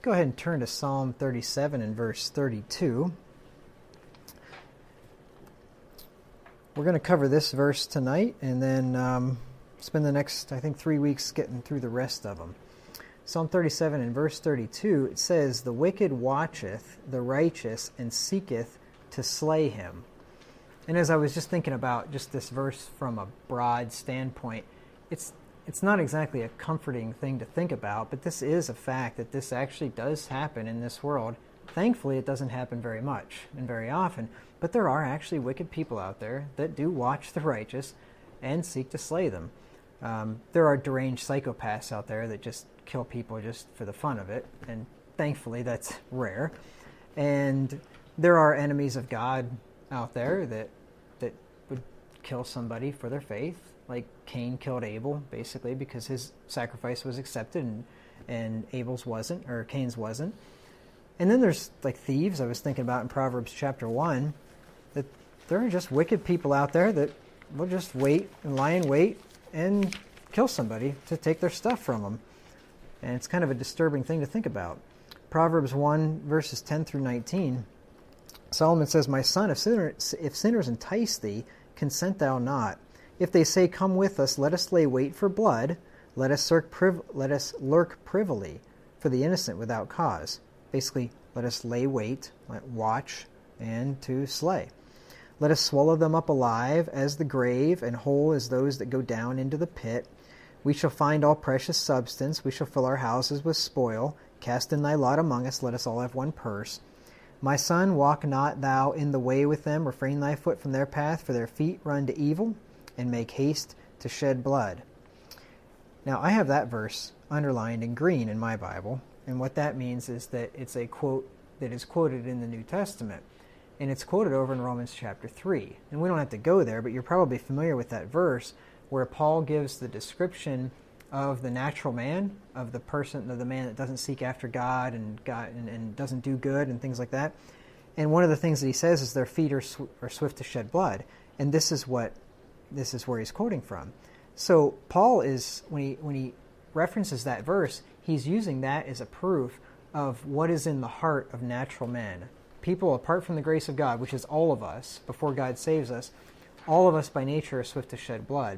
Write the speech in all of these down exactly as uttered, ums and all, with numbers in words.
go ahead and turn to Psalm thirty-seven and verse thirty-two. We're going to cover this verse tonight and then um, spend the next, I think, three weeks getting through the rest of them. Psalm thirty-seven and verse thirty-two, it says, "The wicked watcheth the righteous and seeketh to slay him." And as I was just thinking about just this verse from a broad standpoint, it's it's not exactly a comforting thing to think about, but this is a fact that this actually does happen in this world. Thankfully, it doesn't happen very much and very often, but there are actually wicked people out there that do watch the righteous and seek to slay them. Um, there are deranged psychopaths out there that just kill people just for the fun of it, and thankfully that's rare. And there are enemies of God out there that that would kill somebody for their faith, like Cain killed Abel, basically, because his sacrifice was accepted and, and Abel's wasn't, or Cain's wasn't. And then there's like thieves, I was thinking about in Proverbs chapter one, that there are just wicked people out there that will just wait and lie in wait and kill somebody to take their stuff from them. And it's kind of a disturbing thing to think about. Proverbs one, verses ten through nineteen, Solomon says, "My son, if sinners, if sinners entice thee, consent thou not. If they say, Come with us, let us lay wait for blood, let us lurk, priv- let us lurk privily for the innocent without cause." Basically, let us lay wait, let watch, and to slay. "Let us swallow them up alive as the grave, and whole as those that go down into the pit. We shall find all precious substance, we shall fill our houses with spoil. Cast in thy lot among us, let us all have one purse. My son, walk not thou in the way with them, refrain thy foot from their path, for their feet run to evil, and make haste to shed blood." Now, I have that verse underlined in green in my Bible, and what that means is that it's a quote that is quoted in the New Testament, and it's quoted over in Romans chapter three. And we don't have to go there, but you're probably familiar with that verse where Paul gives the description of the natural man, of the person, of the man that doesn't seek after God and God and, and doesn't do good and things like that. And one of the things that he says is their feet are, sw- are swift to shed blood, and this is what this is where he's quoting from. So Paul is, when he when he references that verse, he's using that as a proof of what is in the heart of natural men. People apart from the grace of God, which is all of us, before God saves us, all of us by nature are swift to shed blood.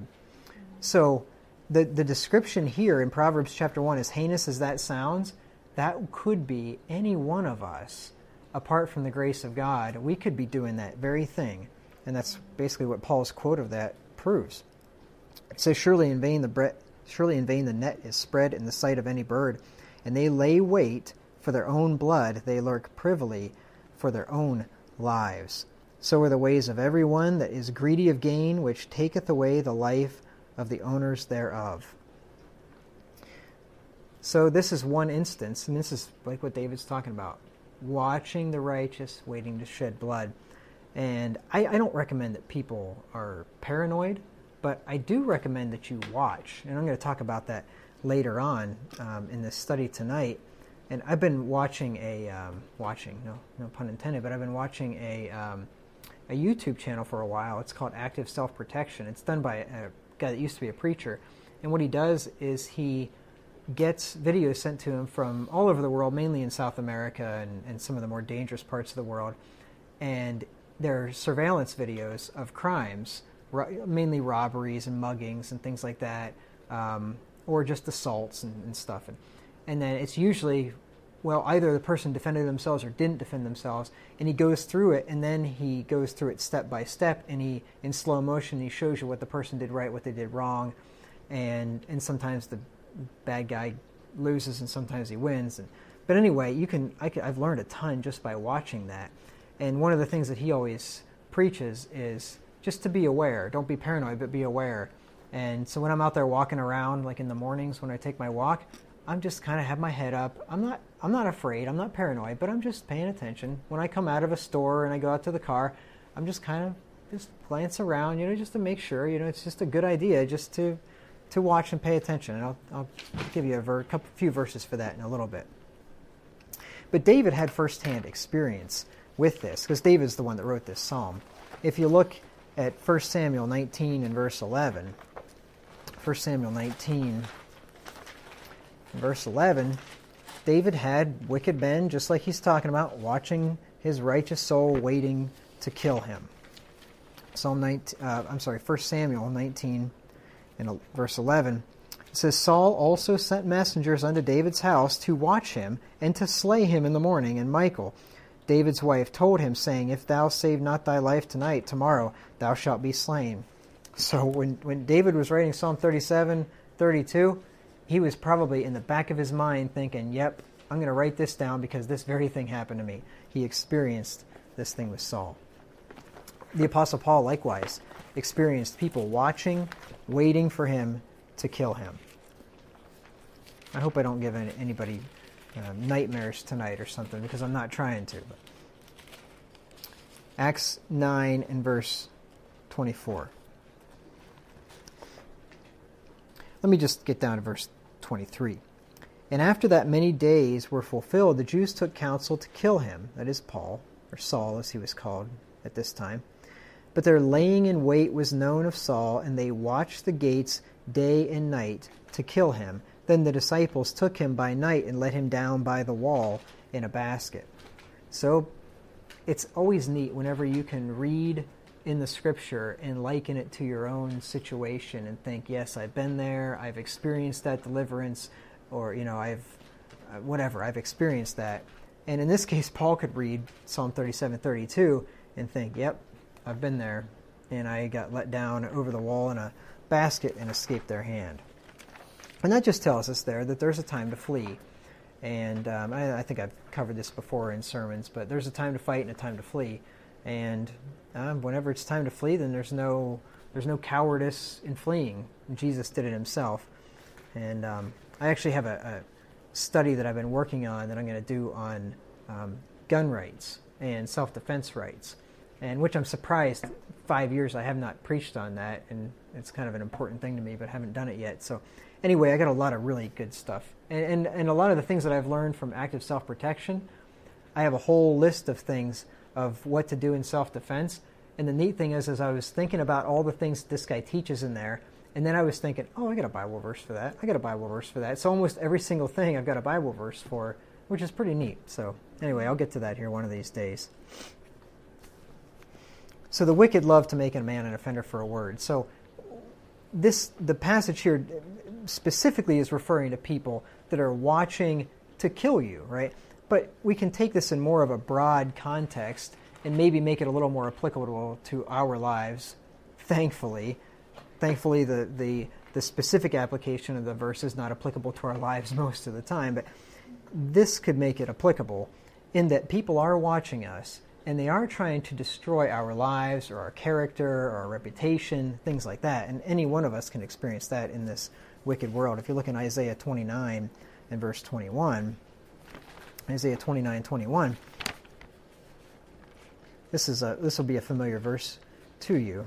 So the the description here in Proverbs chapter one, as heinous as that sounds, that could be any one of us apart from the grace of God. We could be doing that very thing. And that's basically what Paul's quote of that proves. It says, surely in vain the bre- surely in vain the net is spread in the sight of any bird, and they lay wait for their own blood, they lurk privily for their own lives. So are the ways of every one that is greedy of gain, which taketh away the life of the owners thereof. So this is one instance, and this is like what David's talking about, watching the righteous, waiting to shed blood. And I, I don't recommend that people are paranoid, but I do recommend that you watch. And I'm going to talk about that later on um, in this study tonight. And I've been watching a, um, watching, no no pun intended, but I've been watching a, um, a YouTube channel for a while. It's called Active Self-Protection. It's done by a guy that used to be a preacher. And what he does is he gets videos sent to him from all over the world, mainly in South America and, and some of the more dangerous parts of the world. And they're surveillance videos of crimes, ro- mainly robberies and muggings and things like that, um, or just assaults and, and stuff. And, and then it's usually, well, either the person defended themselves or didn't defend themselves, and he goes through it, and then he goes through it step by step, and he, in slow motion, he shows you what the person did right, what they did wrong, and and sometimes the bad guy loses and sometimes he wins. And, but anyway, you can, I can I've learned a ton just by watching that. And one of the things that he always preaches is just to be aware. Don't be paranoid, but be aware. And so when I'm out there walking around, like in the mornings when I take my walk, I'm just kind of have my head up. I'm not I'm not afraid. I'm not paranoid, but I'm just paying attention. When I come out of a store and I go out to the car, I'm just kind of just glance around, you know, just to make sure. You know, it's just a good idea just to to watch and pay attention. And I'll I'll give you a ver- couple few verses for that in a little bit. But David had firsthand experience with this, because David's the one that wrote this psalm. If you look at First Samuel nineteen and verse eleven, First Samuel nineteen and verse eleven, David had wicked men, just like he's talking about, watching his righteous soul, waiting to kill him. Psalm nineteen, uh, I'm sorry, First Samuel nineteen and verse eleven. It says, Saul also sent messengers unto David's house to watch him and to slay him in the morning. And Michal, David's wife, told him, saying, If thou save not thy life tonight, tomorrow thou shalt be slain. So when, when David was writing Psalm thirty-seven, thirty-two, he was probably in the back of his mind thinking, yep, I'm going to write this down because this very thing happened to me. He experienced this thing with Saul. The Apostle Paul likewise experienced people watching, waiting for him to kill him. I hope I don't give any, anybody uh, nightmares tonight or something, because I'm not trying to. But. Acts nine and verse twenty-four. Let me just get down to verse twenty-three. And after that many days were fulfilled, the Jews took counsel to kill him, that is Paul, or Saul as he was called at this time. But their laying in wait was known of Saul, and they watched the gates day and night to kill him. Then the disciples took him by night and let him down by the wall in a basket. So it's always neat whenever you can read in the Scripture and liken it to your own situation and think, yes, I've been there, I've experienced that deliverance, or, you know, I've, uh, whatever, I've experienced that. And in this case, Paul could read Psalm thirty-seven, thirty-two and think, yep, I've been there, and I got let down over the wall in a basket and escaped their hand. And that just tells us there that there's a time to flee. And um, I, I think I've covered this before in sermons, but there's a time to fight and a time to flee. And um, whenever it's time to flee, then there's no there's no cowardice in fleeing. Jesus did it himself. And um, I actually have a, a study that I've been working on that I'm going to do on um, gun rights and self-defense rights, and which I'm surprised five years I have not preached on that, and it's kind of an important thing to me, but I haven't done it yet. So anyway, I got a lot of really good stuff. And, and, and a lot of the things that I've learned from active self-protection, I have a whole list of things of what to do in self-defense. And the neat thing is, is I was thinking about all the things this guy teaches in there, and then I was thinking, oh, I got a Bible verse for that. I got a Bible verse for that. So almost every single thing I've got a Bible verse for, which is pretty neat. So anyway, I'll get to that here one of these days. So the wicked love to make a man an offender for a word. So this the passage here specifically is referring to people that are watching to kill you, right? But we can take this in more of a broad context and maybe make it a little more applicable to our lives, thankfully. Thankfully, the, the, the specific application of the verse is not applicable to our lives most of the time, but this could make it applicable in that people are watching us, and they are trying to destroy our lives or our character or our reputation, things like that. And any one of us can experience that in this wicked world. If you look in Isaiah twenty-nine and verse twenty-one, Isaiah twenty-nine, twenty-one, this is a this will be a familiar verse to you.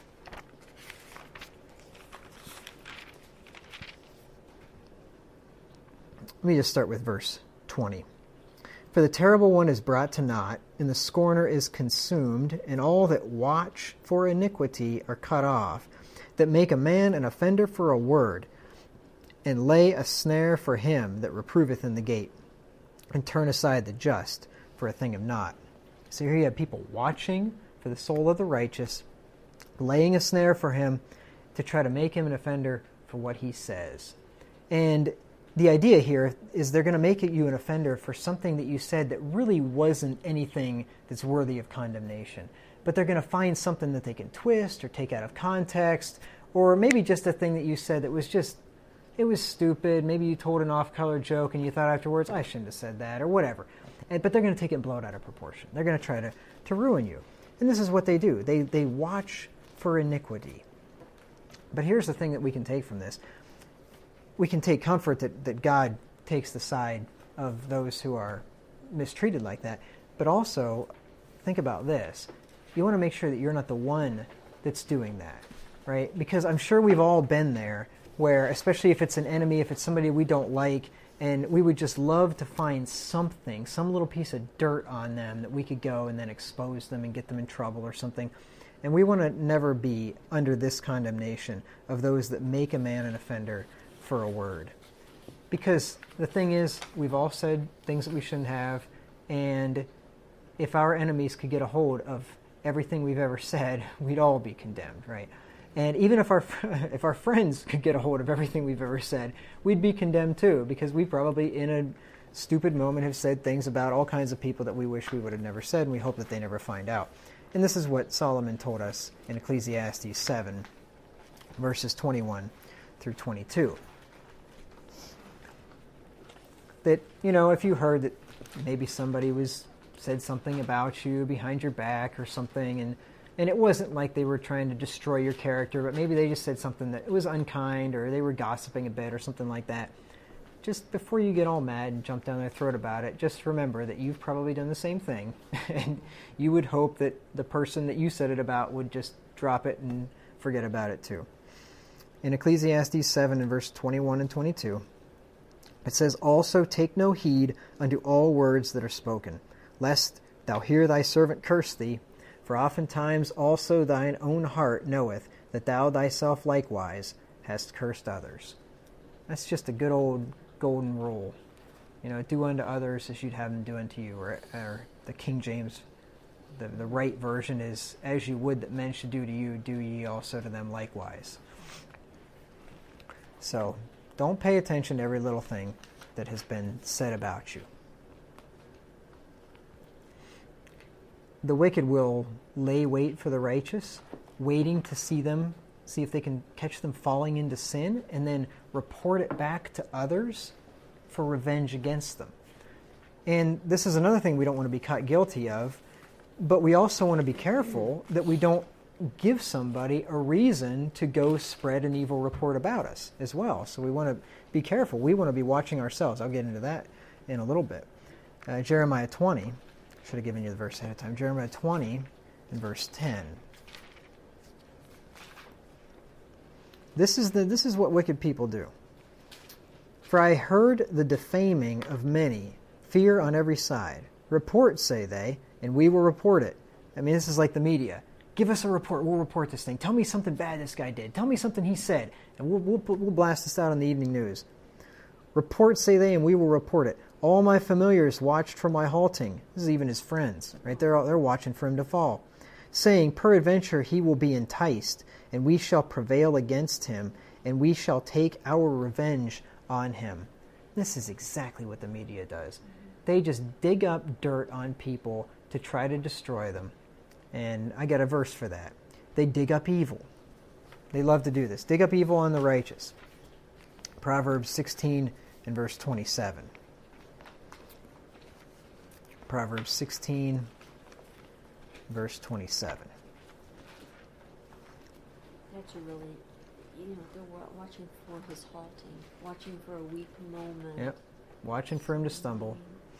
Let me just start with verse twenty. For the terrible one is brought to naught, and the scorner is consumed, and all that watch for iniquity are cut off, that make a man an offender for a word, and lay a snare for him that reproveth in the gate, and turn aside the just for a thing of naught. So here you have people watching for the soul of the righteous, laying a snare for him to try to make him an offender for what he says. And the idea here is they're going to make you an offender for something that you said that really wasn't anything that's worthy of condemnation. But they're going to find something that they can twist or take out of context, or maybe just a thing that you said that was just, it was stupid. Maybe you told an off-color joke and you thought afterwards, I shouldn't have said that, or whatever. And, but they're going to take it and blow it out of proportion. They're going to try to, to ruin you. And this is what they do. They, they watch for iniquity. But here's the thing that we can take from this. We can take comfort that, that God takes the side of those who are mistreated like that. But also, think about this. You want to make sure that you're not the one that's doing that, right? Because I'm sure we've all been there where, especially if it's an enemy, if it's somebody we don't like, and we would just love to find something, some little piece of dirt on them that we could go and then expose them and get them in trouble or something. And we want to never be under this condemnation of those that make a man an offender for a word. Because the thing is, we've all said things that we shouldn't have, and if our enemies could get a hold of everything we've ever said, we'd all be condemned, right? And even if our if our friends could get a hold of everything we've ever said, we'd be condemned too, because we probably in a stupid moment have said things about all kinds of people that we wish we would have never said, and we hope that they never find out. And this is what Solomon told us in Ecclesiastes seven, verses twenty-one through twenty-two. That, you know, if you heard that maybe somebody was said something about you behind your back or something, and and it wasn't like they were trying to destroy your character, but maybe they just said something that was unkind, or they were gossiping a bit or something like that. Just before you get all mad and jump down their throat about it, just remember that you've probably done the same thing, and you would hope that the person that you said it about would just drop it and forget about it too. In Ecclesiastes seven in verse twenty-one and twenty-two, it says, "Also take no heed unto all words that are spoken, lest thou hear thy servant curse thee. For oftentimes also thine own heart knoweth that thou thyself likewise hast cursed others." That's just a good old golden rule. You know, do unto others as you'd have them do unto you. Or, or the King James, the, the right version is, "As you would that men should do to you, do ye also to them likewise." So, don't pay attention to every little thing that has been said about you. The wicked will lay wait for the righteous, waiting to see them, see if they can catch them falling into sin, and then report it back to others for revenge against them. And this is another thing we don't want to be caught guilty of, but we also want to be careful that we don't give somebody a reason to go spread an evil report about us as well. So we want to be careful. We want to be watching ourselves. I'll get into that in a little bit. Uh, Jeremiah twenty. Should have given you the verse ahead of time. Jeremiah twenty and verse ten. This is the this is what wicked people do. "For I heard the defaming of many, fear on every side. Report, say they, and we will report it." I mean, this is like the media. Give us a report. We'll report this thing. Tell me something bad this guy did. Tell me something he said, and we'll we'll, we'll blast this out on the evening news. "Report, say they, and we will report it. All my familiars watched for my halting." This is even his friends, right? They're they're watching for him to fall, saying, "Peradventure he will be enticed, and we shall prevail against him, and we shall take our revenge on him." This is exactly what the media does. They just dig up dirt on people to try to destroy them. And I got a verse for that. They dig up evil. They love to do this. Dig up evil on the righteous. Proverbs sixteen and verse twenty-seven. Proverbs sixteen, verse twenty-seven. That's a really, you know, they're wa- watching for his halting, watching for a weak moment. Yep, watching for him to stumble.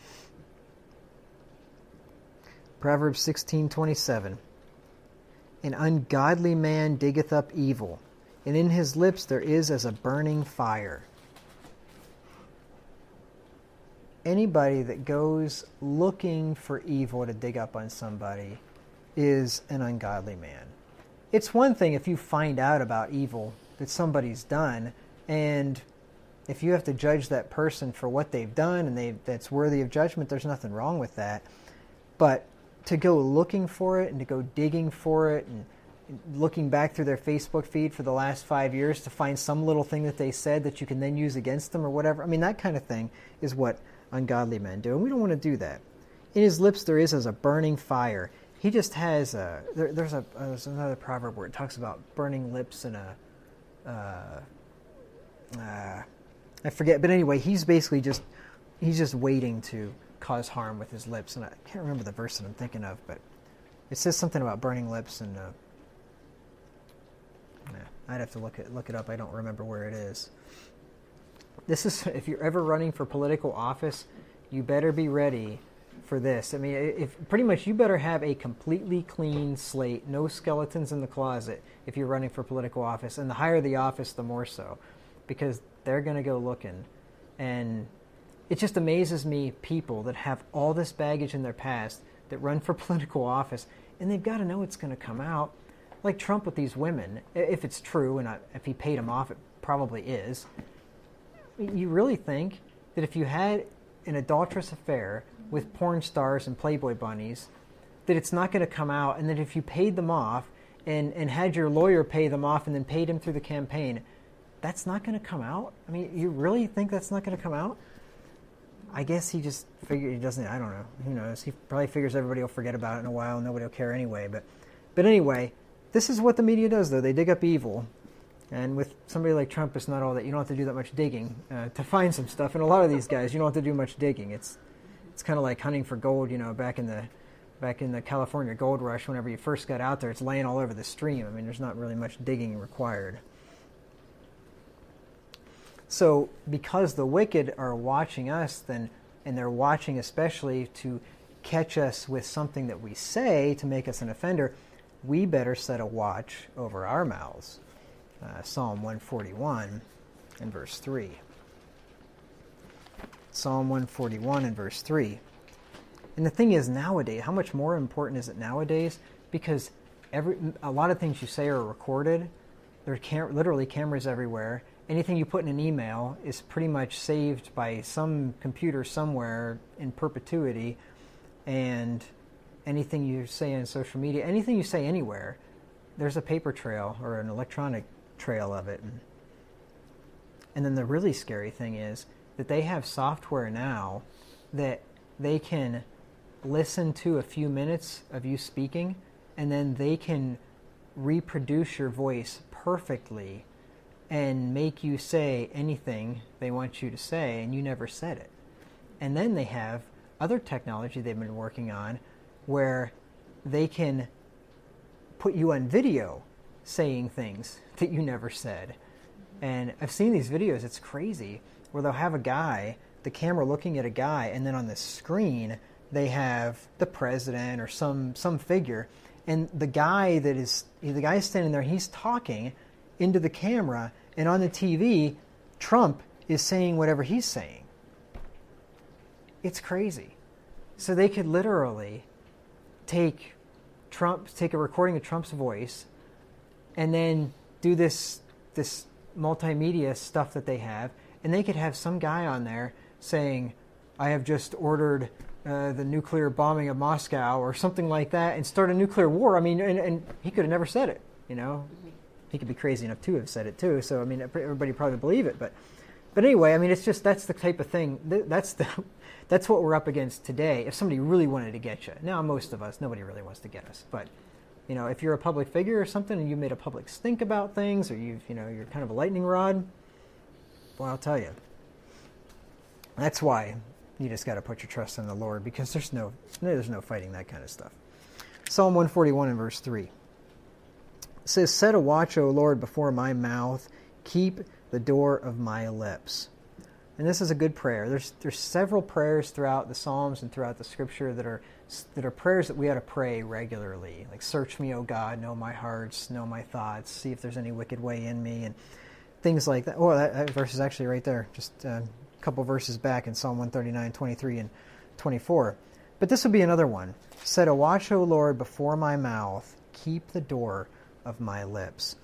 Proverbs sixteen twenty-seven. "An ungodly man diggeth up evil, and in his lips there is as a burning fire." Anybody that goes looking for evil to dig up on somebody is an ungodly man. It's one thing if you find out about evil that somebody's done, and if you have to judge that person for what they've done and they that's worthy of judgment, there's nothing wrong with that. But to go looking for it and to go digging for it and looking back through their Facebook feed for the last five years to find some little thing that they said that you can then use against them or whatever, I mean, that kind of thing is what ungodly men do, and we don't want to do that. "In his lips there is as a burning fire." He just has a, there, there's a uh, there's another proverb where it talks about burning lips and a, uh, uh, I forget, but anyway, he's basically just, he's just waiting to cause harm with his lips, and I can't remember the verse that I'm thinking of, but it says something about burning lips, and uh, yeah, I'd have to look it look it up. I don't remember where it is. This is, if you're ever running for political office, you better be ready for this. I mean, if pretty much you better have a completely clean slate, no skeletons in the closet if you're running for political office, and the higher the office, the more so, because they're going to go looking. And it just amazes me, people that have all this baggage in their past that run for political office, and they've got to know it's going to come out. Like Trump with these women, if it's true, and if he paid them off, it probably is. You really think that if you had an adulterous affair with porn stars and Playboy bunnies, that it's not going to come out, and that if you paid them off and, and had your lawyer pay them off and then paid him through the campaign, that's not going to come out? I mean, you really think that's not going to come out? I guess he just figured he doesn't, I don't know, who knows. He probably figures everybody will forget about it in a while and nobody will care anyway. But, but anyway, this is what the media does, though. They dig up evil. And with somebody like Trump, it's not all that. You don't have to do that much digging uh, to find some stuff. And a lot of these guys, you don't have to do much digging. It's it's kind of like hunting for gold, you know, back in the back in the California gold rush. Whenever you first got out there, it's laying all over the stream. I mean, there's not really much digging required. So because the wicked are watching us, then, and they're watching especially to catch us with something that we say to make us an offender, we better set a watch over our mouths. Uh, Psalm one forty-one and verse three. Psalm one forty-one and verse three. And the thing is, nowadays, how much more important is it nowadays? Because every a lot of things you say are recorded. There are cam- literally cameras everywhere. Anything you put in an email is pretty much saved by some computer somewhere in perpetuity. And anything you say on social media, anything you say anywhere, there's a paper trail or an electronic trail of it. And, and then the really scary thing is that they have software now that they can listen to a few minutes of you speaking, and then they can reproduce your voice perfectly and make you say anything they want you to say, and you never said it. And then they have other technology they've been working on where they can put you on video saying things that you never said. And I've seen these videos, it's crazy, where they'll have a guy, the camera looking at a guy, and then on the screen they have the president or some some figure, and the guy that is the guy standing there, he's talking into the camera, and on the T V Trump is saying whatever he's saying. It's crazy. So they could literally take Trump, take a recording of Trump's voice, and then do this this multimedia stuff that they have, and they could have some guy on there saying, "I have just ordered uh, the nuclear bombing of Moscow," or something like that, and start a nuclear war. I mean, and, and he could have never said it. You know, mm-hmm. He could be crazy enough to have said it too. So I mean, everybody probably believe it, but but anyway, I mean, it's just that's the type of thing. That's the that's what we're up against today. If somebody really wanted to get you, now most of us, nobody really wants to get us, but. You know, if you're a public figure or something and you made a public stink about things, or you've, you know, you're kind of a lightning rod, well, I'll tell you. That's why you just got to put your trust in the Lord, because there's no, there's no fighting that kind of stuff. Psalm one forty-one and verse three. It says, "Set a watch, O Lord, before my mouth. Keep the door of my lips." And this is a good prayer. There's there's several prayers throughout the Psalms and throughout the Scripture that are that are prayers that we ought to pray regularly. Like, "Search me, O God, know my hearts, know my thoughts, see if there's any wicked way in me," and things like that. Oh, that, that verse is actually right there, just uh, a couple verses back in Psalm one thirty-nine, twenty-three, and twenty-four. But this would be another one. "Set a watch, O Lord, before my mouth. Keep the door of my lips."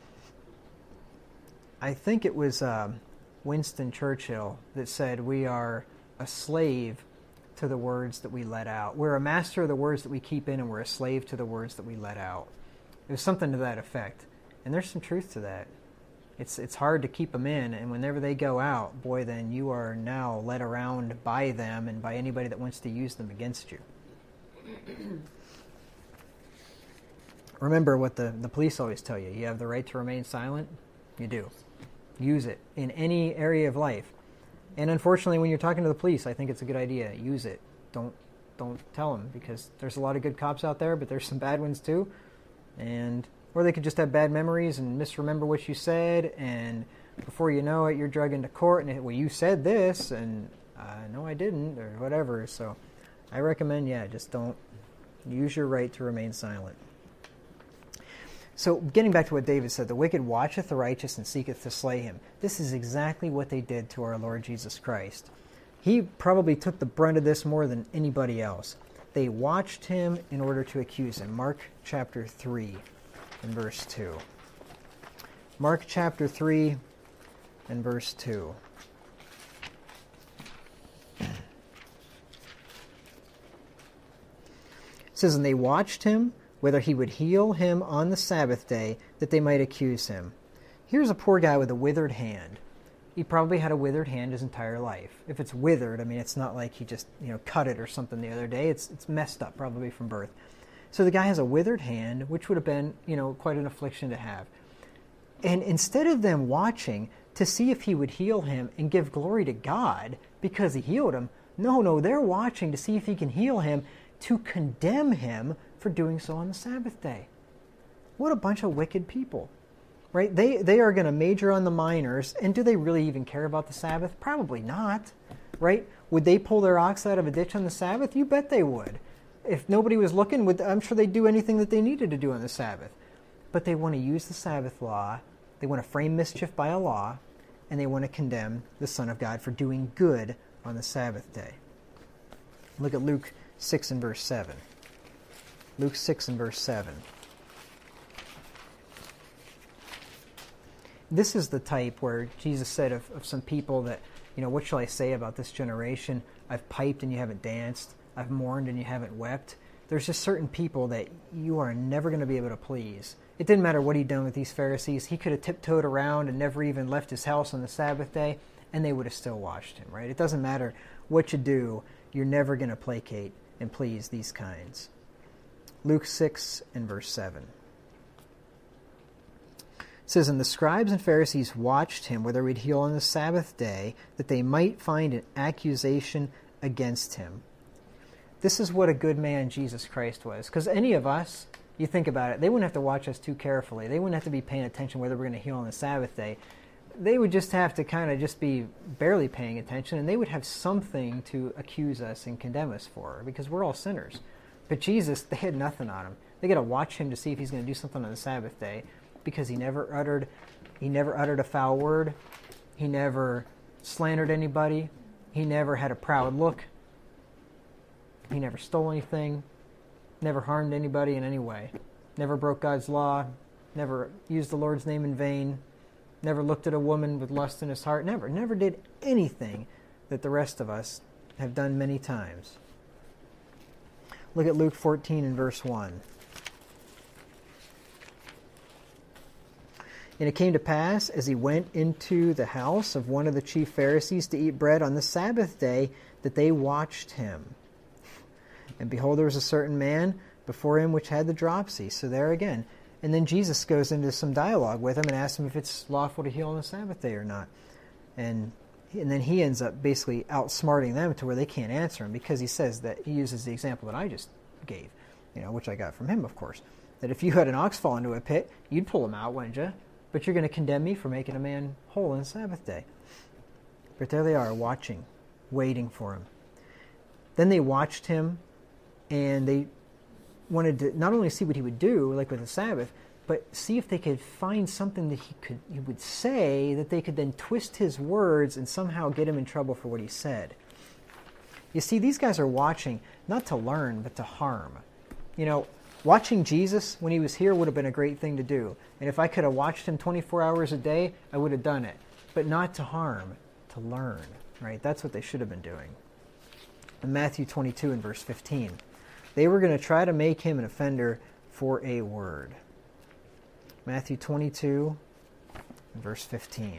I think it was Um, Winston Churchill that said we are a slave to the words that we let out. We're a master of the words that we keep in, and we're a slave to the words that we let out. It was something to that effect. And there's some truth to that. It's it's hard to keep them in, and whenever they go out, boy, then you are now led around by them and by anybody that wants to use them against you. Remember what the, the police always tell you. You have the right to remain silent. You do. Use it in any area of life. And unfortunately, when you're talking to the police, I think it's a good idea. Use it. Don't don't tell them, because there's a lot of good cops out there, but there's some bad ones too. And or they could just have bad memories and misremember what you said, and before you know it, you're dragged into court, and it, well, you said this, and uh, no, I didn't, or whatever. So I recommend, yeah, just don't use your right to remain silent. So getting back to what David said, "The wicked watcheth the righteous and seeketh to slay him." This is exactly what they did to our Lord Jesus Christ. He probably took the brunt of this more than anybody else. They watched him in order to accuse him. Mark chapter three and verse two. Mark chapter three and verse two. says, and they watched him, whether he would heal him on the Sabbath day, that they might accuse him. Here's a poor guy with a withered hand. He probably had a withered hand his entire life. If it's withered, I mean, it's not like he just, you know, cut it or something the other day. It's it's messed up, probably from birth. So the guy has a withered hand, which would have been, you know, quite an affliction to have. And instead of them watching to see if he would heal him and give glory to God because he healed him, no, no, they're watching to see if he can heal him to condemn him for doing so on the Sabbath day. What a bunch of wicked people, right? They, they are going to major on the minors, and do they really even care about the Sabbath? Probably not, right? Would they pull their ox out of a ditch on the Sabbath? You bet they would. If nobody was looking, would, I'm sure they'd do anything that they needed to do on the Sabbath. But they want to use the Sabbath law. They want to frame mischief by a law, and they want to condemn the Son of God for doing good on the Sabbath day. Look at Luke six and verse seven. Luke six and verse seven. This is the type where Jesus said of, of some people that, you know, what shall I say about this generation? I've piped and you haven't danced. I've mourned and you haven't wept. There's just certain people that you are never going to be able to please. It didn't matter what he'd done with these Pharisees. He could have tiptoed around and never even left his house on the Sabbath day, and they would have still watched him, right? It doesn't matter what you do. You're never going to placate and please these kinds. Luke six and verse seven. It says, and the scribes and Pharisees watched him whether he'd heal on the Sabbath day, that they might find an accusation against him. This is what a good man Jesus Christ was. Because any of us, you think about it, they wouldn't have to watch us too carefully. They wouldn't have to be paying attention whether we're going to heal on the Sabbath day. They would just have to kind of just be barely paying attention, and they would have something to accuse us and condemn us for, because we're all sinners. But Jesus, they had nothing on him. They got to watch him to see if he's going to do something on the Sabbath day, because he never uttered, he never uttered a foul word. He never slandered anybody. He never had a proud look. He never stole anything, never harmed anybody in any way, never broke God's law, never used the Lord's name in vain, never looked at a woman with lust in his heart, never, never did anything that the rest of us have done many times. Look at Luke fourteen and verse one. And it came to pass, as he went into the house of one of the chief Pharisees to eat bread on the Sabbath day, that they watched him. And behold, there was a certain man before him which had the dropsy. So there again. And then Jesus goes into some dialogue with him and asks him if it's lawful to heal on the Sabbath day or not. And and then he ends up basically outsmarting them to where they can't answer him, because he says that he uses the example that I just gave, you know, which I got from him, of course. That if you had an ox fall into a pit, you'd pull him out, wouldn't you? But you're going to condemn me for making a man whole on the Sabbath day. But there they are, watching, waiting for him. Then they watched him, and they wanted to not only see what he would do, like with the Sabbath, but see if they could find something that he could he would say that they could then twist his words and somehow get him in trouble for what he said. You see, these guys are watching not to learn, but to harm. You know, watching Jesus when he was here would have been a great thing to do. And if I could have watched him twenty-four hours a day, I would have done it. But not to harm, to learn, right? That's what they should have been doing. In Matthew twenty-two and verse fifteen. They were going to try to make him an offender for a word. Matthew twenty-two, verse fifteen.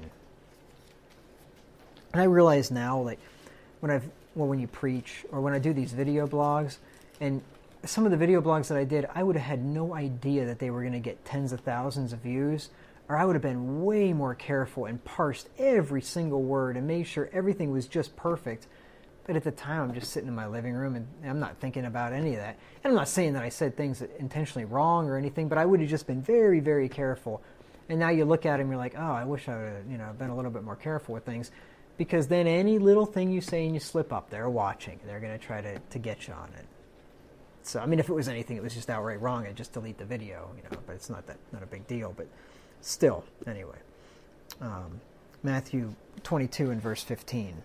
And I realize now, like, when I've, well, when you preach, or when I do these video blogs, and some of the video blogs that I did, I would have had no idea that they were going to get tens of thousands of views, or I would have been way more careful and parsed every single word and made sure everything was just perfect. But at the time, I'm just sitting in my living room, and I'm not thinking about any of that. And I'm not saying that I said things intentionally wrong or anything, but I would have just been very, very careful. And now you look at it and you're like, oh, I wish I would have, you know, been a little bit more careful with things. Because then any little thing you say and you slip up, they're watching. They're going to try to, to get you on it. So, I mean, if it was anything, it was just outright wrong, I'd just delete the video, you know, but it's not that, not a big deal. But still, anyway. Um, Matthew twenty-two and verse fifteen.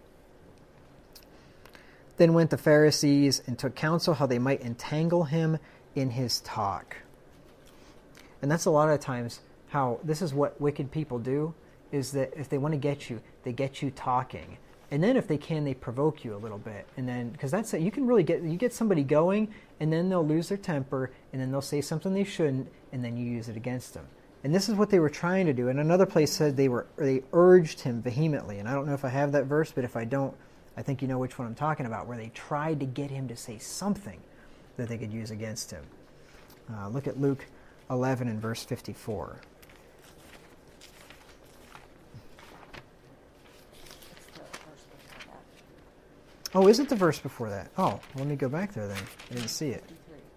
Then went the Pharisees and took counsel how they might entangle him in his talk. And that's a lot of times how, this is what wicked people do, is that if they want to get you, they get you talking. And then if they can, they provoke you a little bit. And then, because that's it, you can really get, you get somebody going, and then they'll lose their temper, and then they'll say something they shouldn't, and then you use it against them. And this is what they were trying to do. And another place said they were, they urged him vehemently. And I don't know if I have that verse, but if I don't, I think you know which one I'm talking about, where they tried to get him to say something that they could use against him. Uh, look at Luke eleven and verse fifty-four. Oh, is it the verse before that? Oh, well, let me go back there then. I didn't see it.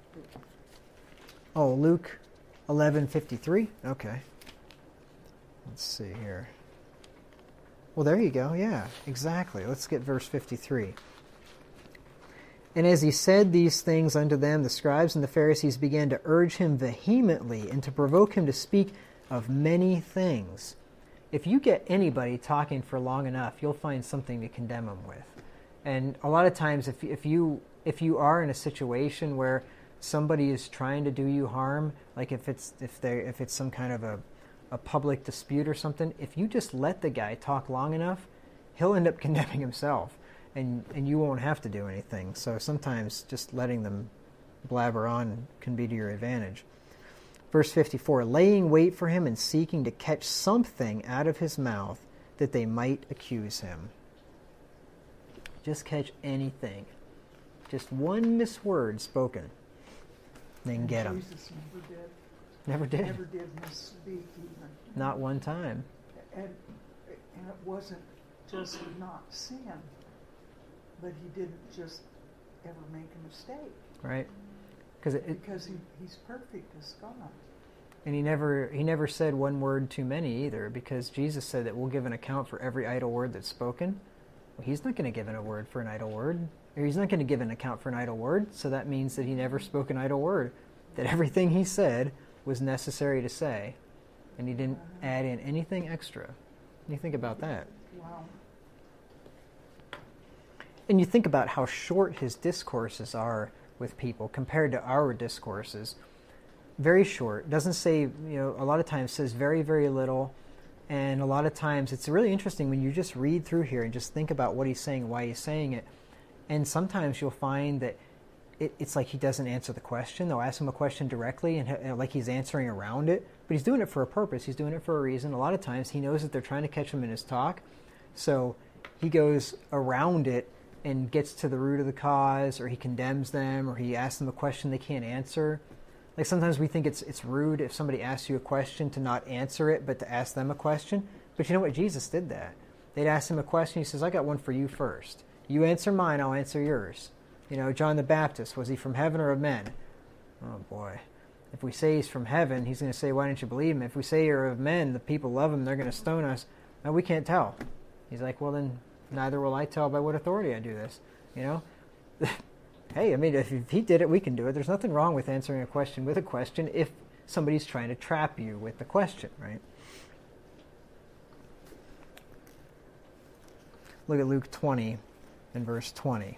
Oh, Luke eleven fifty-three? Okay. Let's see here. Well, there you go. Yeah, exactly. Let's get verse fifty-three. And as he said these things unto them, the scribes and the Pharisees began to urge him vehemently and to provoke him to speak of many things. If you get anybody talking for long enough, you'll find something to condemn them with. And a lot of times, if if you if you are in a situation where somebody is trying to do you harm, like if it's if they if it's some kind of a a public dispute or something, if you just let the guy talk long enough, he'll end up condemning himself, and and you won't have to do anything. So sometimes just letting them blabber on can be to your advantage. Verse fifty-four, laying wait for him and seeking to catch something out of his mouth that they might accuse him. Just catch anything. Just one misword spoken. They can get him. Jesus never did. Never did. Never did misspeak even. Not one time. And, and it wasn't just not sin, but he didn't just ever make a mistake. Right? Because it, it, because he, he's perfect as God. And he never he never said one word too many either, because Jesus said that we'll give an account for every idle word that's spoken. Well, he's not going to give an a word for an idle word. Or he's not going to give an account for an idle word, so that means that he never spoke an idle word. That everything he said was necessary to say, and he didn't uh-huh. add in anything extra. You think about that. Wow. And you think about how short his discourses are with people compared to our discourses. Very short. Doesn't say, you know, a lot of times says very, very little. And a lot of times it's really interesting when you just read through here and just think about what he's saying, why he's saying it. And sometimes you'll find that it, it's like he doesn't answer the question. They'll ask him a question directly and, and like he's answering around it. But he's doing it for a purpose. He's doing it for a reason. A lot of times he knows that they're trying to catch him in his talk. So he goes around it and gets to the root of the cause, or he condemns them, or he asks them a question they can't answer. Like sometimes we think it's it's rude if somebody asks you a question to not answer it, but to ask them a question. But you know what? Jesus did that. They'd ask him a question. He says, I got one for you first. You answer mine, I'll answer yours. You know, John the Baptist, was he from heaven or of men? Oh boy. If we say he's from heaven, he's going to say, why didn't you believe him? If we say you're of men, the people love him, they're going to stone us. No, we can't tell. He's like, well then, neither will I tell by what authority I do this. You know? Hey, I mean, if he did it, we can do it. There's nothing wrong with answering a question with a question if somebody's trying to trap you with the question, right? Look at Luke twenty and verse twenty.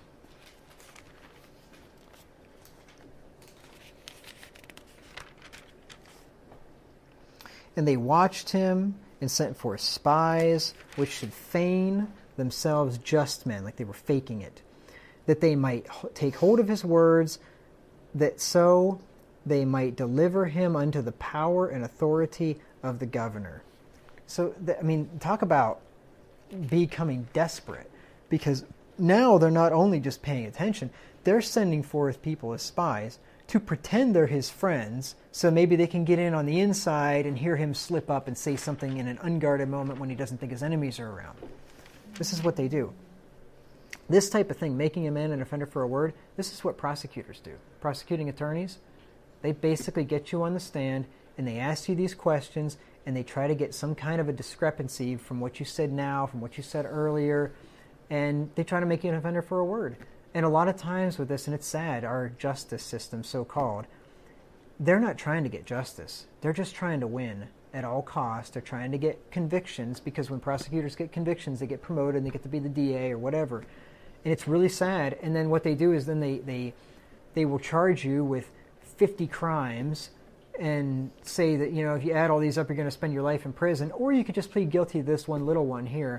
And they watched him and sent forth spies, which should feign themselves just men, like they were faking it, that they might take hold of his words, that so they might deliver him unto the power and authority of the governor. So, I mean, talk about becoming desperate, because now they're not only just paying attention, they're sending forth people as spies to pretend they're his friends, so maybe they can get in on the inside and hear him slip up and say something in an unguarded moment when he doesn't think his enemies are around. This is what they do. This type of thing, making a man an offender for a word, this is what prosecutors do. Prosecuting attorneys, they basically get you on the stand and they ask you these questions and they try to get some kind of a discrepancy from what you said now, from what you said earlier, and they try to make you an offender for a word. And a lot of times with this, and it's sad, our justice system, so-called, they're not trying to get justice. They're just trying to win at all costs. They're trying to get convictions, because when prosecutors get convictions, they get promoted and they get to be the D A or whatever. And it's really sad. And then what they do is then they, they, they will charge you with fifty crimes and say that, you know, if you add all these up, you're going to spend your life in prison. Or you could just plead guilty to this one little one here.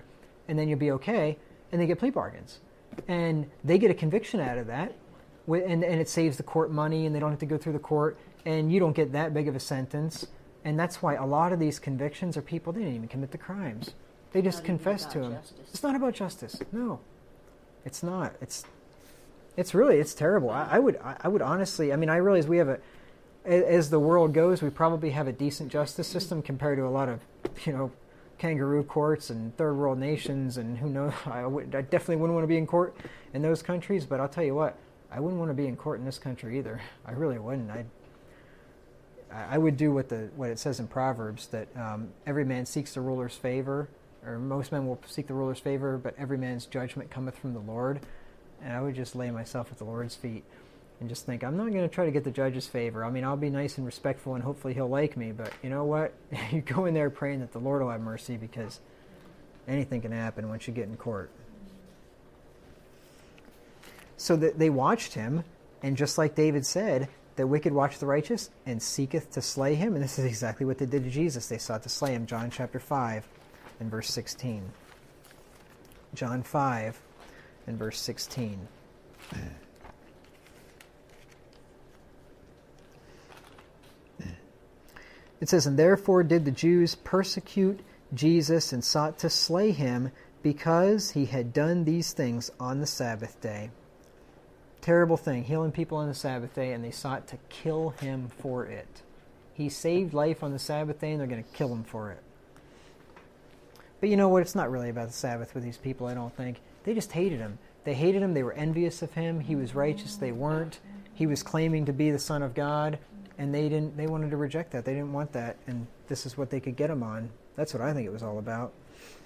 and then you'll be okay. And they get plea bargains. And they get a conviction out of that, and, and it saves the court money, and they don't have to go through the court, and you don't get that big of a sentence. And that's why a lot of these convictions are people, they didn't even commit the crimes. They just Not even confess about to them. justice. It's not about justice. No, it's not. It's it's really it's terrible. I, I would I, I would honestly. I mean, I realize we have a as the world goes, we probably have a decent justice system compared to a lot of you know kangaroo courts and third world nations, and who knows. I would I definitely wouldn't want to be in court in those countries. But I'll tell you what, I wouldn't want to be in court in this country either. I really wouldn't. I. I would do what the what it says in Proverbs, that um, every man seeks the ruler's favor, or most men will seek the ruler's favor, but every man's judgment cometh from the Lord. And I would just lay myself at the Lord's feet and just think, I'm not going to try to get the judge's favor. I mean, I'll be nice and respectful, and hopefully he'll like me, but you know what? You go in there praying that the Lord will have mercy, because anything can happen once you get in court. So that they watched him, and just like David said, the wicked watch the righteous and seeketh to slay him. And this is exactly what they did to Jesus. They sought to slay him. John chapter five and verse sixteen. John five and verse sixteen. It says, and therefore did the Jews persecute Jesus and sought to slay him, because he had done these things on the Sabbath day. Terrible thing, healing people on the Sabbath day, and they sought to kill him for it. He saved life on the Sabbath day, and they're going to kill him for it. But you know what? It's not really about the Sabbath with these people, I don't think. They just hated him. They hated him. They were envious of him. He was righteous. They weren't. He was claiming to be the Son of God, and they didn't. They wanted to reject that. They didn't want that, and this is what they could get him on. That's what I think it was all about.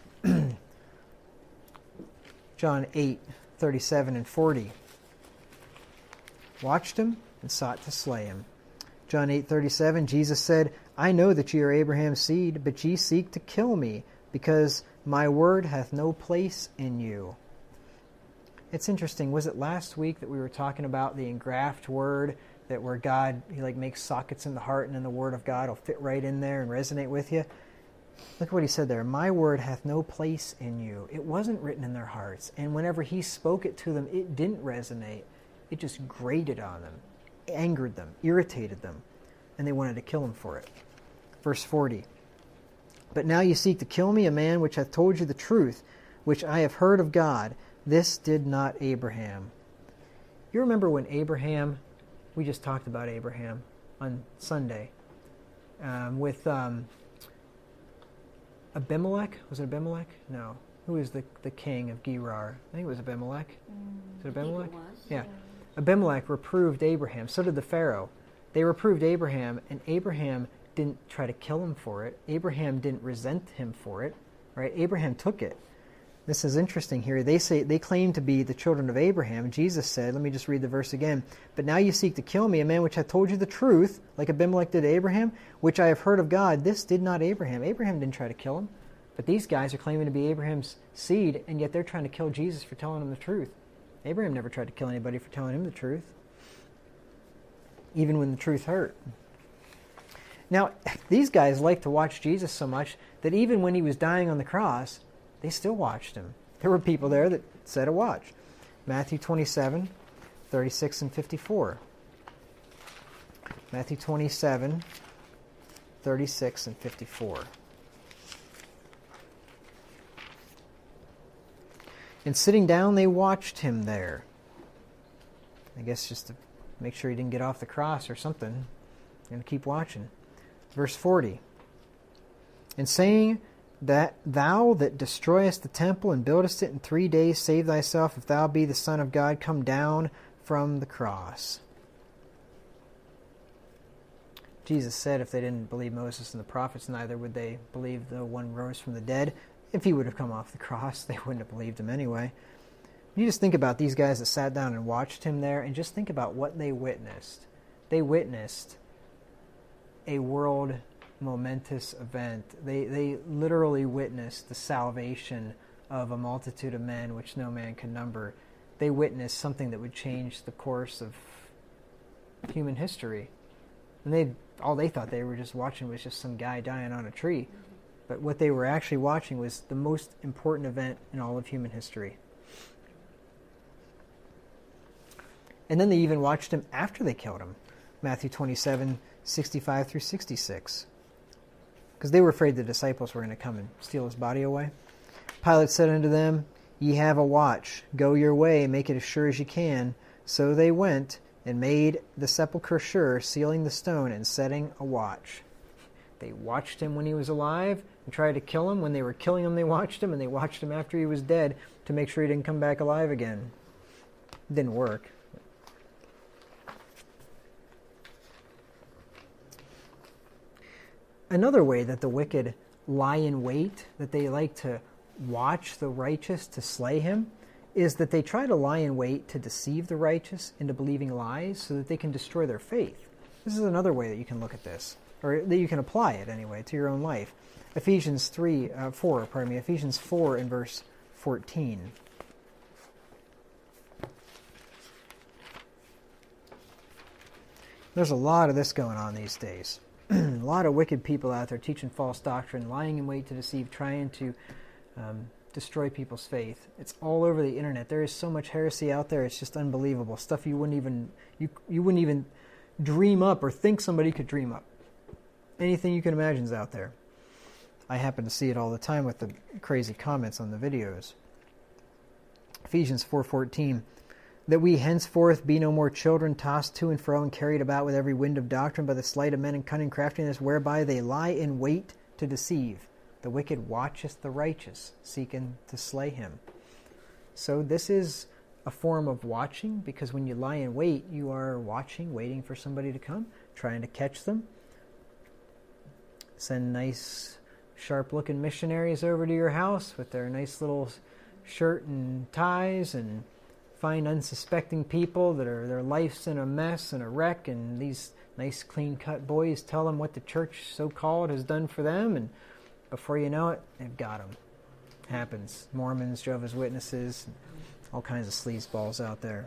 John eight, thirty-seven and forty. Watched him and sought to slay him. John eight thirty-seven, Jesus said, I know that ye are Abraham's seed, but ye seek to kill me, because my word hath no place in you. It's interesting. Was it last week that we were talking about the engraft word, that where God, he like makes sockets in the heart, and then the word of God will fit right in there and resonate with you? Look at what he said there. My word hath no place in you. It wasn't written in their hearts. And whenever he spoke it to them, it didn't resonate. It just grated on them, angered them, irritated them, and they wanted to kill him for it. Verse forty. But now you seek to kill me, a man which hath told you the truth, which I have heard of God. This did not Abraham. You remember when Abraham, we just talked about Abraham on Sunday, um, with um, Abimelech. Was it Abimelech? No. Who was the, the king of Gerar? I think it was Abimelech. Mm, Is it Abimelech? I think it was. Yeah. Abimelech reproved Abraham. So did the Pharaoh. They reproved Abraham, and Abraham didn't try to kill him for it. Abraham didn't resent him for it. Right? Abraham took it. This is interesting here. They say they claim to be the children of Abraham. Jesus said, let me just read the verse again. But now you seek to kill me, a man which hath told you the truth, like Abimelech did to Abraham, which I have heard of God. This did not Abraham. Abraham didn't try to kill him. But these guys are claiming to be Abraham's seed, and yet they're trying to kill Jesus for telling them the truth. Abraham never tried to kill anybody for telling him the truth, even when the truth hurt. Now, these guys like to watch Jesus so much that even when he was dying on the cross, they still watched him. There were people there that said to watch. Matthew twenty-seven, thirty-six and fifty-four. Matthew twenty-seven, thirty-six and fifty-four. And sitting down, they watched him there. I guess just to make sure he didn't get off the cross or something. And keep watching. Verse forty. And saying that thou that destroyest the temple and buildest it in three days, save thyself. If thou be the Son of God, come down from the cross. Jesus said if they didn't believe Moses and the prophets, neither would they believe the one rose from the dead. If he would have come off the cross, they wouldn't have believed him anyway. You just think about these guys that sat down and watched him there, and just think about what they witnessed. They witnessed a world momentous event. They they literally witnessed the salvation of a multitude of men which no man can number. They witnessed something that would change the course of human history. And they all they thought they were just watching was just some guy dying on a tree. But what they were actually watching was the most important event in all of human history. And then they even watched him after they killed him. Matthew twenty-seven, sixty-five through sixty-six. Because they were afraid the disciples were going to come and steal his body away. Pilate said unto them, Ye have a watch. Go your way, make it as sure as ye can. So they went and made the sepulchre sure, sealing the stone and setting a watch. They watched him when he was alive and tried to kill him. When they were killing him, they watched him, and they watched him after he was dead to make sure he didn't come back alive again. It didn't work. Another way that the wicked lie in wait, that they like to watch the righteous to slay him, is that they try to lie in wait to deceive the righteous into believing lies so that they can destroy their faith. This is another way that you can look at this, or that you can apply it anyway to your own life. Ephesians three, uh, four, pardon me, Ephesians four and verse fourteen. There's a lot of this going on these days. A lot of wicked people out there teaching false doctrine, lying in wait to deceive, trying to um, destroy people's faith. It's all over the internet. There is so much heresy out there. It's just unbelievable. Stuff you wouldn't even you you wouldn't even dream up or think somebody could dream up. Anything you can imagine is out there. I happen to see it all the time with the crazy comments on the videos. Ephesians four fourteen. That we henceforth be no more children, tossed to and fro and carried about with every wind of doctrine by the sleight of men and cunning craftiness, whereby they lie in wait to deceive. The wicked watcheth the righteous, seeking to slay him. So this is a form of watching, because when you lie in wait, you are watching, waiting for somebody to come, trying to catch them. Send nice, sharp-looking missionaries over to your house with their nice little shirt and ties, and find unsuspecting people that are their life's in a mess and a wreck, and these nice clean-cut boys tell them what the church so-called has done for them, and before you know it, they've got them. Happens. Mormons, Jehovah's Witnesses, all kinds of sleazeballs out there.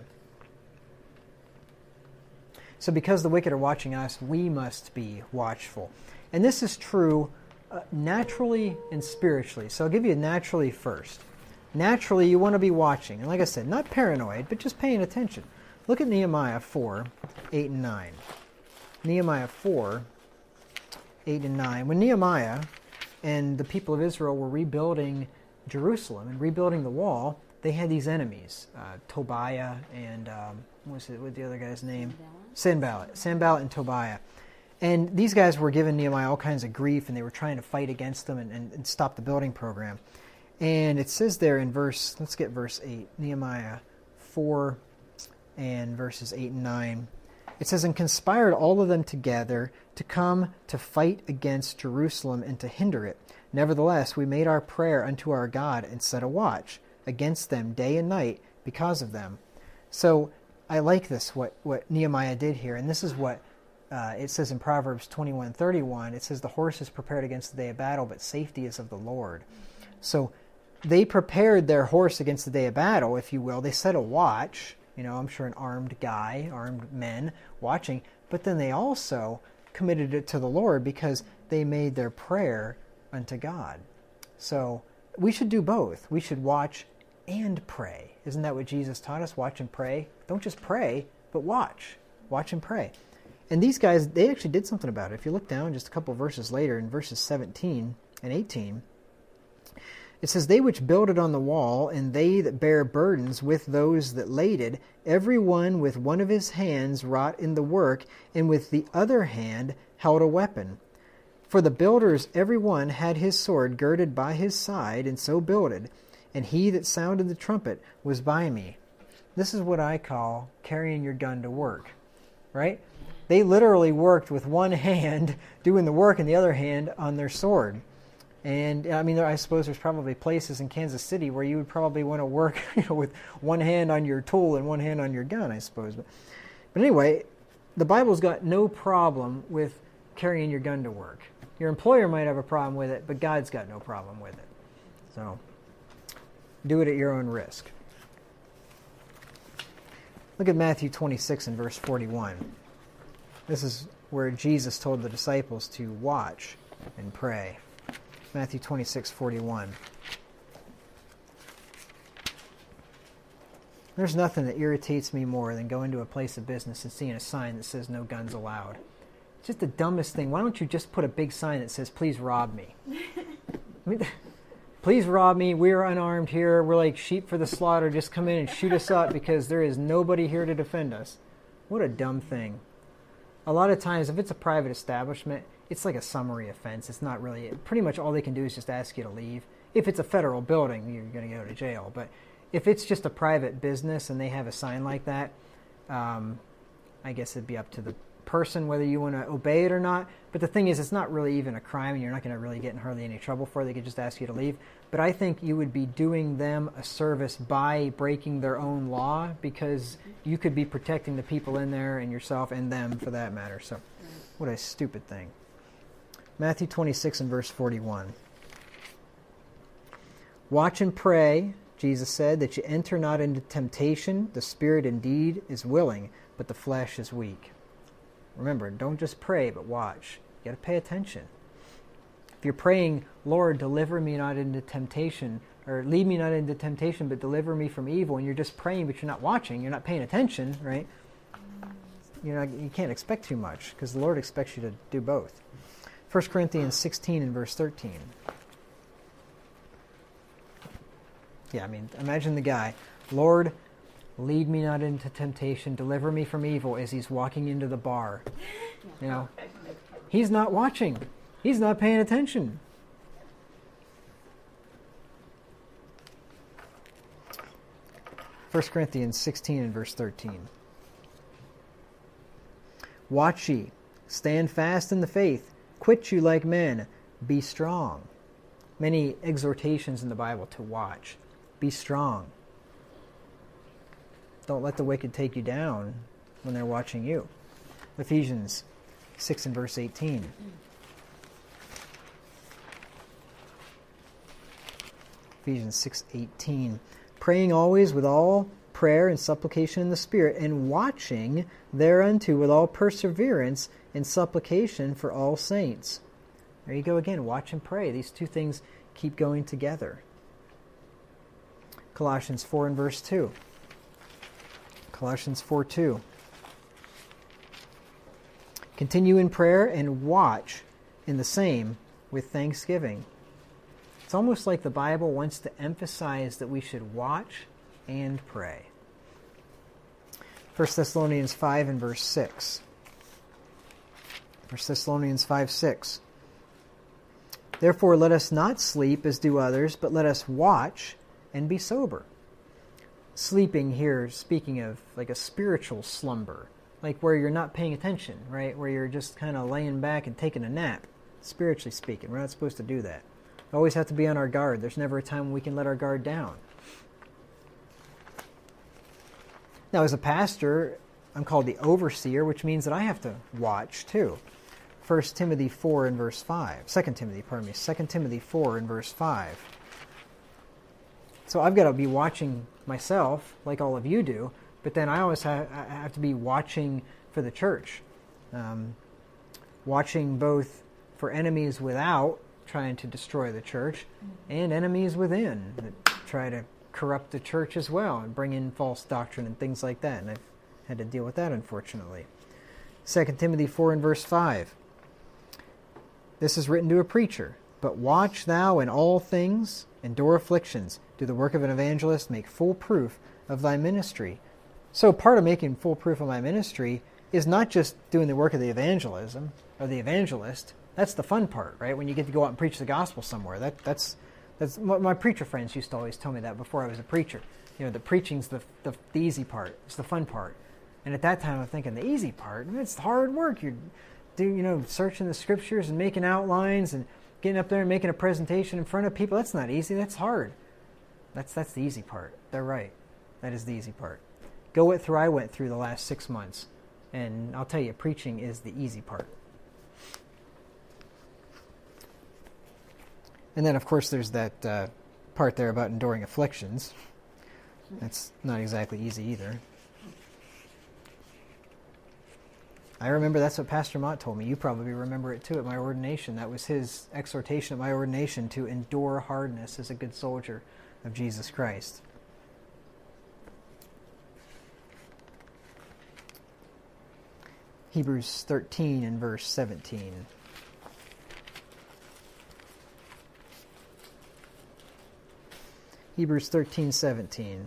So because the wicked are watching us, we must be watchful. And this is true uh, naturally and spiritually. So I'll give you naturally first. Naturally, you want to be watching. And like I said, not paranoid, but just paying attention. Look at Nehemiah four, eight and nine. Nehemiah four, eight and nine. When Nehemiah and the people of Israel were rebuilding Jerusalem and rebuilding the wall, they had these enemies, uh, Tobiah and, um, what was it, what's the other guy's name? Sanballat. Sanballat and Tobiah. And these guys were giving Nehemiah all kinds of grief, and they were trying to fight against them and, and, and stop the building program. And it says there in verse, let's get verse eight, Nehemiah four and verses eight and nine. It says, And conspired all of them together to come to fight against Jerusalem and to hinder it. Nevertheless, we made our prayer unto our God and set a watch against them day and night because of them. So I like this, what, what Nehemiah did here. And this is what uh, it says in Proverbs twenty-one thirty-one. It says, The horse is prepared against the day of battle, but safety is of the Lord. So they prepared their horse against the day of battle, if you will. They set a watch, you know, I'm sure an armed guy, armed men watching, but then they also committed it to the Lord because they made their prayer unto God. So we should do both. We should watch and pray. Isn't that what Jesus taught us? Watch and pray. Don't just pray, but watch. Watch and pray. And these guys, they actually did something about it. If you look down just a couple verses later in verses seventeen and eighteen, it says, They which builded on the wall, and they that bear burdens with those that laded, every one with one of his hands wrought in the work, and with the other hand held a weapon. For the builders every one had his sword girded by his side, and so builded, and he that sounded the trumpet was by me. This is what I call carrying your gun to work, right? They literally worked with one hand doing the work and the other hand on their sword. And I mean, I suppose there's probably places in Kansas City where you would probably want to work, you know, with one hand on your tool and one hand on your gun, I suppose. But, but anyway, the Bible's got no problem with carrying your gun to work. Your employer might have a problem with it, but God's got no problem with it. So, do it at your own risk. Look at Matthew twenty-six and verse forty-one. This is where Jesus told the disciples to watch and pray. Matthew twenty-six forty-one. There's nothing that irritates me more than going to a place of business and seeing a sign that says no guns allowed. It's just the dumbest thing. Why don't you just put a big sign that says, please rob me? I mean, please rob me. We're unarmed here. We're like sheep for the slaughter. Just come in and shoot us up because there is nobody here to defend us. What a dumb thing. A lot of times, if it's a private establishment, it's like a summary offense. It's not really, pretty much all they can do is just ask you to leave. If it's a federal building, you're going to go to jail. But if it's just a private business and they have a sign like that, um, I guess it'd be up to the person whether you want to obey it or not. But the thing is, it's not really even a crime, and you're not going to really get in hardly any trouble for it. They could just ask you to leave. But I think you would be doing them a service by breaking their own law, because you could be protecting the people in there and yourself and them for that matter. So what a stupid thing. Matthew twenty-six and verse forty-one. Watch and pray, Jesus said, that you enter not into temptation. The spirit indeed is willing, but the flesh is weak. Remember, don't just pray, but watch. You got to pay attention. If you're praying, Lord, deliver me not into temptation, or lead me not into temptation, but deliver me from evil, and you're just praying, but you're not watching, you're not paying attention, right? You're not, you can't expect too much, because the Lord expects you to do both. First Corinthians sixteen and verse thirteen. Yeah, I mean, imagine the guy, Lord, lead me not into temptation, deliver me from evil, as he's walking into the bar. You know, he's not watching. He's not paying attention. First Corinthians sixteen and verse thirteen. Watch ye, stand fast in the faith, quit you like men, be strong. Many exhortations in the Bible to watch. Be strong. Don't let the wicked take you down when they're watching you. Ephesians six and verse eighteen. Ephesians six eighteen. Praying always with all prayer and supplication in the Spirit, and watching thereunto with all perseverance and supplication for all saints. There you go again. Watch and pray. These two things keep going together. Colossians four and verse two. Colossians four two. Continue in prayer and watch in the same with thanksgiving. It's almost like the Bible wants to emphasize that we should watch and pray. First Thessalonians five and verse six. First Thessalonians five six. Therefore let us not sleep as do others, but let us watch and be sober. Sleeping here, speaking of like a spiritual slumber, like where you're not paying attention, right? Where you're just kind of laying back and taking a nap, spiritually speaking. We're not supposed to do that. We always have to be on our guard. There's never a time when we can let our guard down. Now, as a pastor, I'm called the overseer, which means that I have to watch too. First Timothy four and verse five. Second Timothy, pardon me. Second Timothy four and verse five. So I've got to be watching myself, like all of you do, but then I always have, I have to be watching for the church. Um, watching both for enemies without, trying to destroy the church, and enemies within that try to corrupt the church as well and bring in false doctrine and things like that. And I've had to deal with that, unfortunately. Second Timothy four and verse five. This is written to a preacher. But watch thou in all things, endure afflictions, do the work of an evangelist, make full proof of thy ministry. So part of making full proof of my ministry is not just doing the work of the evangelism or the evangelist. That's the fun part, right? When you get to go out and preach the gospel somewhere. That that's that's what my preacher friends used to always tell me that before I was a preacher. You know, the preaching's the the, the easy part. It's the fun part. And at that time, I'm thinking the easy part. I mean, it's hard work. You're do you know searching the scriptures and making outlines and getting up there and making a presentation in front of people. That's not easy. That's hard. That's that's the easy part. They're right. That is the easy part. Go what through I went through the last six months, and I'll tell you, preaching is the easy part. And then, of course, there's that uh, part there about enduring afflictions. That's not exactly easy either. I remember that's what Pastor Mott told me. You probably remember it too at my ordination. That was his exhortation at my ordination, to endure hardness as a good soldier of Jesus Christ. Hebrews thirteen and verse seventeen. Hebrews thirteen, seventeen.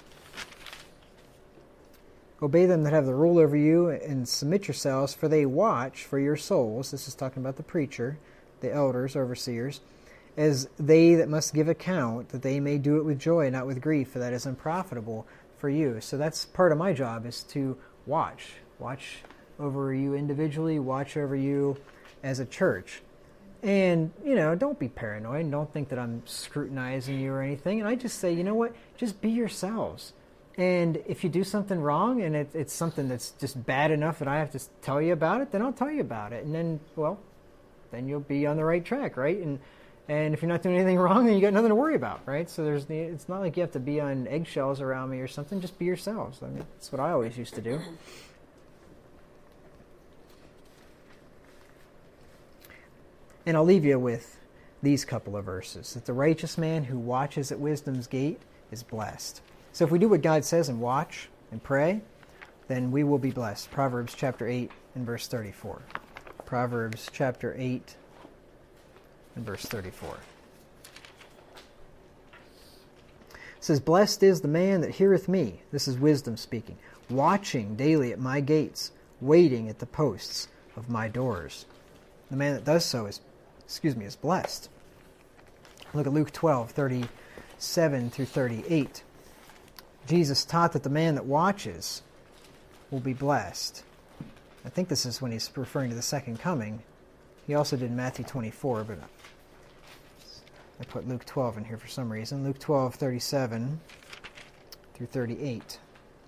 Obey them that have the rule over you, and submit yourselves, for they watch for your souls. This is talking about the preacher, the elders, overseers, as they that must give account, that they may do it with joy, not with grief, for that is unprofitable for you. So that's part of my job, is to watch. Watch over you individually, watch over you as a church. And, you know, don't be paranoid, and don't think that I'm scrutinizing you or anything. And I just say, you know what, just be yourselves. And if you do something wrong, and it, it's something that's just bad enough that I have to tell you about it, then I'll tell you about it. And then, well, then you'll be on the right track, right? And and if you're not doing anything wrong, then you got nothing to worry about, right? So there's the, it's not like you have to be on eggshells around me or something. Just be yourselves. I mean, that's what I always used to do. And I'll leave you with these couple of verses. That the righteous man who watches at wisdom's gate is blessed. So if we do what God says and watch and pray, then we will be blessed. Proverbs chapter eight and verse thirty-four. Proverbs chapter eight and verse thirty-four. It says, blessed is the man that heareth me. This is wisdom speaking. Watching daily at my gates, waiting at the posts of my doors. The man that does so is, excuse me, is blessed. Look at Luke twelve, thirty-seven through thirty-eight. Jesus taught that the man that watches will be blessed. I think this is when he's referring to the second coming. He also did Matthew twenty-four, but I put Luke twelve in here for some reason. Luke twelve, thirty-seven through thirty-eight.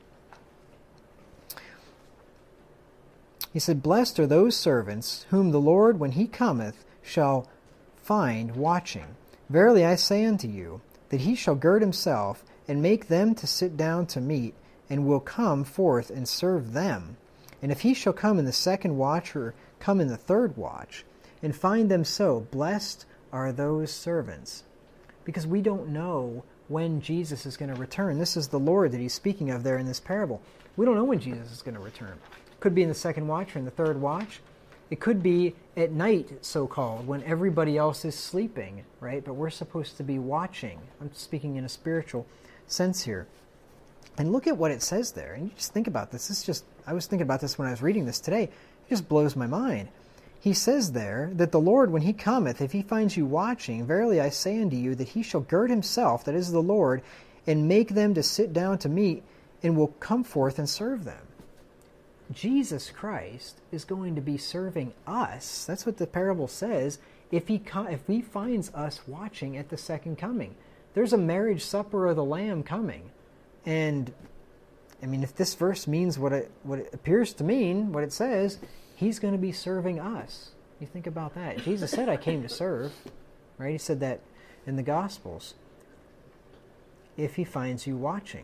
He said, blessed are those servants whom the Lord, when he cometh, shall find watching. Verily I say unto you, that he shall gird himself, and make them to sit down to meat, and will come forth and serve them. And if he shall come in the second watch, or come in the third watch, and find them so, blessed are those servants. Because we don't know when Jesus is going to return. This is the Lord that he's speaking of there in this parable. We don't know when Jesus is going to return. Could be in the second watch or in the third watch. It could be at night, so-called, when everybody else is sleeping, right? But we're supposed to be watching. I'm speaking in a spiritual sense here. And look at what it says there. And you just think about this. This is just, I was thinking about this when I was reading this today. It just blows my mind. He says there that the Lord, when he cometh, if he finds you watching, verily I say unto you, that he shall gird himself, that is the Lord, and make them to sit down to meat, and will come forth and serve them. Jesus Christ is going to be serving us. That's what the parable says. If he if he finds us watching at the second coming, there's a marriage supper of the Lamb coming, and I mean, if this verse means what it what it appears to mean, what it says, he's going to be serving us. You think about that. Jesus said, "I came to serve," right? He said that in the Gospels. If he finds you watching,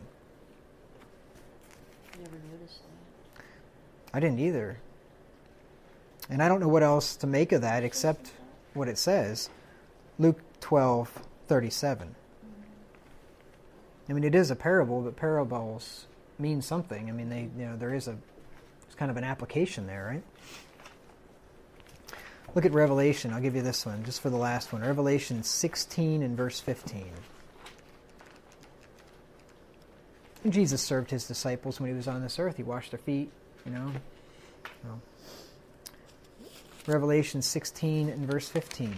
I never noticed that. I didn't either. And I don't know what else to make of that except what it says. Luke twelve, thirty-seven. I mean, it is a parable, but parables mean something. I mean, they, you know, there is a, there's kind of an application there, right? Look at Revelation. I'll give you this one, just for the last one. Revelation sixteen and verse fifteen. And Jesus served his disciples when he was on this earth. He washed their feet. You know, well, Revelation sixteen and verse fifteen.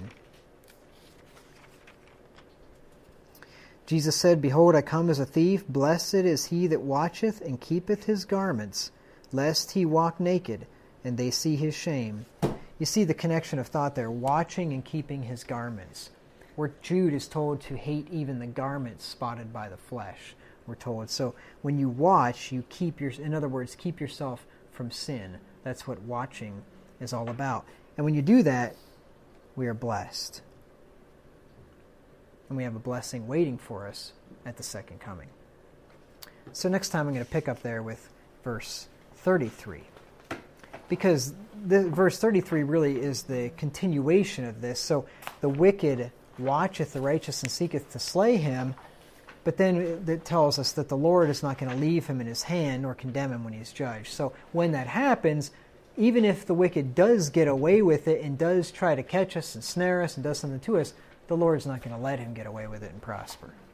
Jesus said, behold, I come as a thief. Blessed is he that watcheth and keepeth his garments, lest he walk naked, and they see his shame. You see the connection of thought there, watching and keeping his garments. Where Jude is told to hate even the garments spotted by the flesh, we're told. So when you watch, you keep your, in other words, keep yourself from sin. That's what watching is all about. And when you do that, we are blessed. And we have a blessing waiting for us at the second coming. So next time I'm going to pick up there with verse thirty-three. because the, verse thirty-three really is the continuation of this. So the wicked watcheth the righteous and seeketh to slay him, but then it tells us that the Lord is not going to leave him in his hand nor condemn him when he's judged. So when that happens, even if the wicked does get away with it and does try to catch us and snare us and does something to us, the Lord's not going to let him get away with it and prosper.